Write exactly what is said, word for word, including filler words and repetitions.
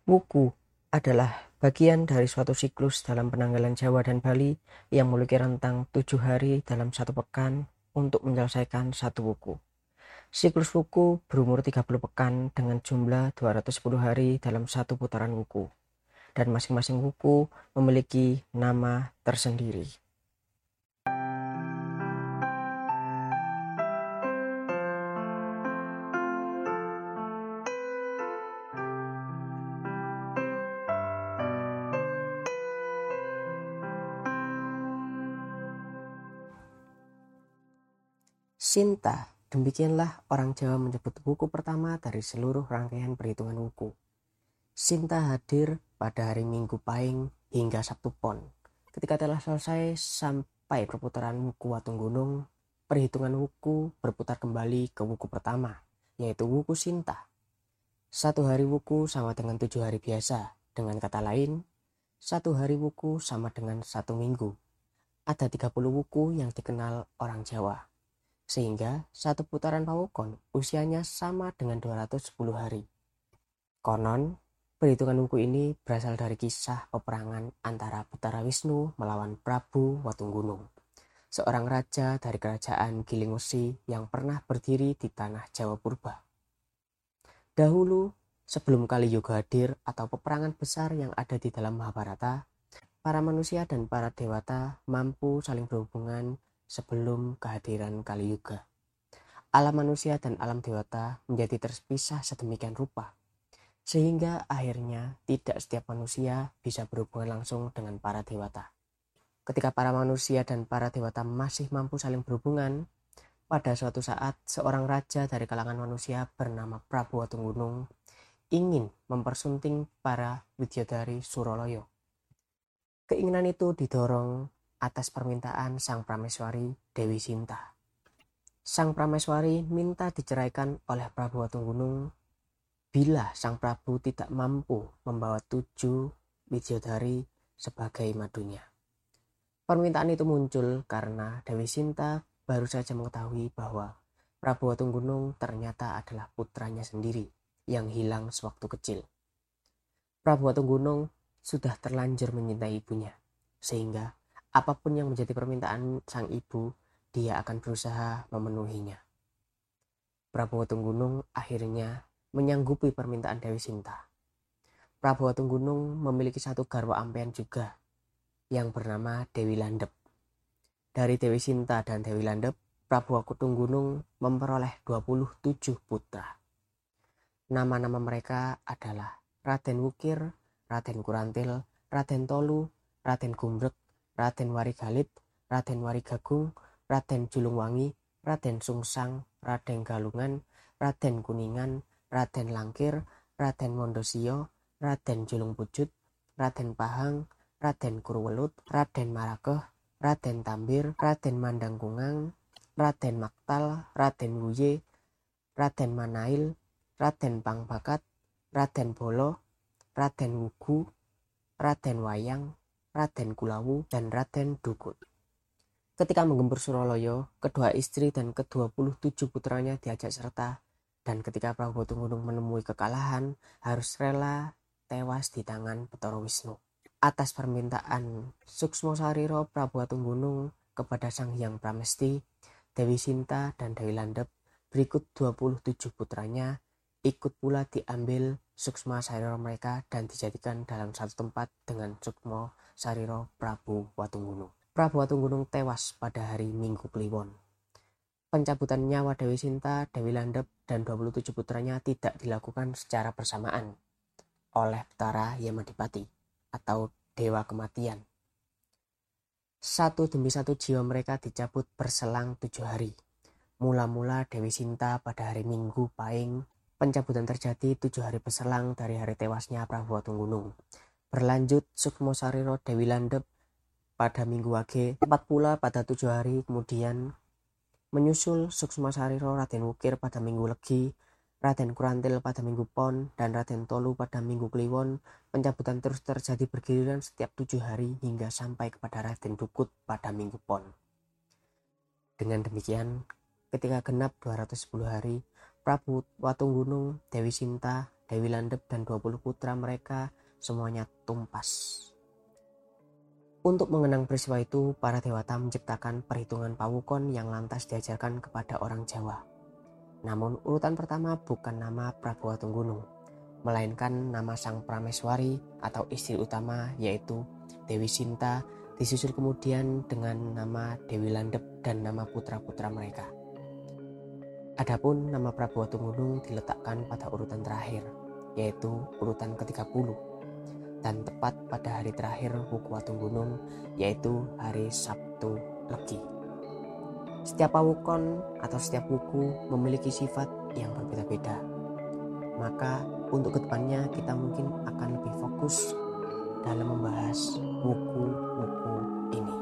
Wuku adalah bagian dari suatu siklus dalam penanggalan Jawa dan Bali yang memiliki rentang tujuh hari dalam satu pekan untuk menyelesaikan satu wuku. Siklus wuku berumur tiga puluh pekan dengan jumlah dua ratus sepuluh hari dalam satu putaran wuku. Dan masing-masing wuku memiliki nama tersendiri. Sinta, demikianlah orang Jawa menyebut wuku pertama dari seluruh rangkaian perhitungan wuku. Sinta hadir pada hari Minggu Pahing hingga Sabtu Pon. Ketika telah selesai sampai perputaran wuku Watung Gunung, perhitungan wuku berputar kembali ke wuku pertama, yaitu wuku Sinta. Satu hari wuku sama dengan tujuh hari biasa. Dengan kata lain, satu hari wuku sama dengan satu minggu. Ada tiga puluh wuku yang dikenal orang Jawa. Sehingga satu putaran pawukon usianya sama dengan dua ratus sepuluh hari. Konon, perhitungan wuku ini berasal dari kisah peperangan antara Betara Wisnu melawan Prabu Watung Gunung, seorang raja dari kerajaan Giling Wesi yang pernah berdiri di tanah Jawa Purba. Dahulu, sebelum Kali Yuga hadir atau peperangan besar yang ada di dalam Mahabharata, para manusia dan para dewata mampu saling berhubungan sebelum kehadiran Kali Yuga. Alam manusia dan alam dewata menjadi terpisah sedemikian rupa, sehingga akhirnya tidak setiap manusia bisa berhubungan langsung dengan para dewata. Ketika para manusia dan para dewata masih mampu saling berhubungan, pada suatu saat seorang raja dari kalangan manusia bernama Prabu Watung Gunung ingin mempersunting para widodari Suraloyo. Keinginan itu didorong atas permintaan sang prameswari Dewi Sinta. Sang prameswari minta diceraikan oleh Prabu Watung Gunung bila sang Prabu tidak mampu membawa tujuh widodari sebagai madunya. Permintaan itu muncul karena Dewi Sinta baru saja mengetahui bahwa Prabu Watung Gunung ternyata adalah putranya sendiri yang hilang sewaktu kecil. Prabu Watung Gunung sudah terlanjur mencintai ibunya, sehingga apapun yang menjadi permintaan sang ibu, dia akan berusaha memenuhinya. Prabu Watung Gunung akhirnya menyanggupi permintaan Dewi Sinta. Prabu Watung Gunung memiliki satu garwa ampean juga yang bernama Dewi Landep. Dari Dewi Sinta dan Dewi Landep, Prabu Watung Gunung memperoleh dua puluh tujuh putra. Nama-nama mereka adalah Raden Wukir, Raden Kurantil, Raden Tolu, Raden Gumbrek, Raden Warigalit, Raden Warigagung, Raden Julungwangi, Raden Sungsang, Raden Galungan, Raden Kuningan, Raden Langkir, Raden Mondosio, Raden Julung Pujut, Raden Pahang, Raden Kurwelut, Raden Marakeh, Raden Tambir, Raden Mandangkungang, Raden Maktal, Raden Wuye, Raden Manail, Raden Pangbakat, Raden Bolo, Raden Wugu, Raden Wayang, Raden Kulawu, dan Raden Dukut. Ketika menggempur Suraloyo, kedua istri dan kedua puluh tujuh putranya diajak serta, dan ketika Prabu Watung Gunung menemui kekalahan, harus rela tewas di tangan Betara Wisnu. Atas permintaan Suksmo Sariro Prabu Watung Gunung kepada Sang Hyang Pramesti, Dewi Sinta dan Dewi Landep berikut dua puluh tujuh putranya ikut pula diambil Suksma Sariro mereka dan dijadikan dalam satu tempat dengan Suksmo Sariro Prabu Watung Gunung. Prabu Watung Gunung tewas pada hari Minggu Kliwon. Pencabutan nyawa Dewi Sinta, Dewi Landep, dan dua puluh tujuh putranya tidak dilakukan secara bersamaan oleh Betara Yamadipati atau Dewa Kematian. Satu demi satu jiwa mereka dicabut berselang tujuh hari. Mula-mula Dewi Sinta pada hari Minggu Pahing, pencabutan terjadi tujuh hari berselang dari hari tewasnya Prabu Watung Gunung. Berlanjut Suksmo Sariro Dewi Landep pada Minggu Wage, tepat pula pada tujuh hari kemudian menyusul Suksma Sariro Raden Wukir pada Minggu Legi, Raden Kurantil pada Minggu Pon, dan Raden Tolu pada Minggu Kliwon. Pencabutan terus terjadi bergiliran setiap tujuh hari hingga sampai kepada Raden Dukut pada Minggu Pon. Dengan demikian, ketika genap dua ratus sepuluh hari, Prabu Watung Gunung, Dewi Sinta, Dewi Landep dan dua puluh putra mereka semuanya tumpas. Untuk mengenang peristiwa itu, para dewata menciptakan perhitungan pawukon yang lantas diajarkan kepada orang Jawa. Namun urutan pertama bukan nama Prabu Atunggunung, melainkan nama sang prameswari atau istri utama yaitu Dewi Sinta, disusul kemudian dengan nama Dewi Landep dan nama putra-putra mereka. Adapun nama Prabu Atunggunung diletakkan pada urutan terakhir, yaitu urutan ke tiga puluh. Dan tepat pada hari terakhir Wuku Atunggunung, yaitu hari Sabtu Legi. Setiap pawukon atau setiap wuku memiliki sifat yang berbeda-beda. Maka untuk kedepannya kita mungkin akan lebih fokus dalam membahas wuku-wuku ini.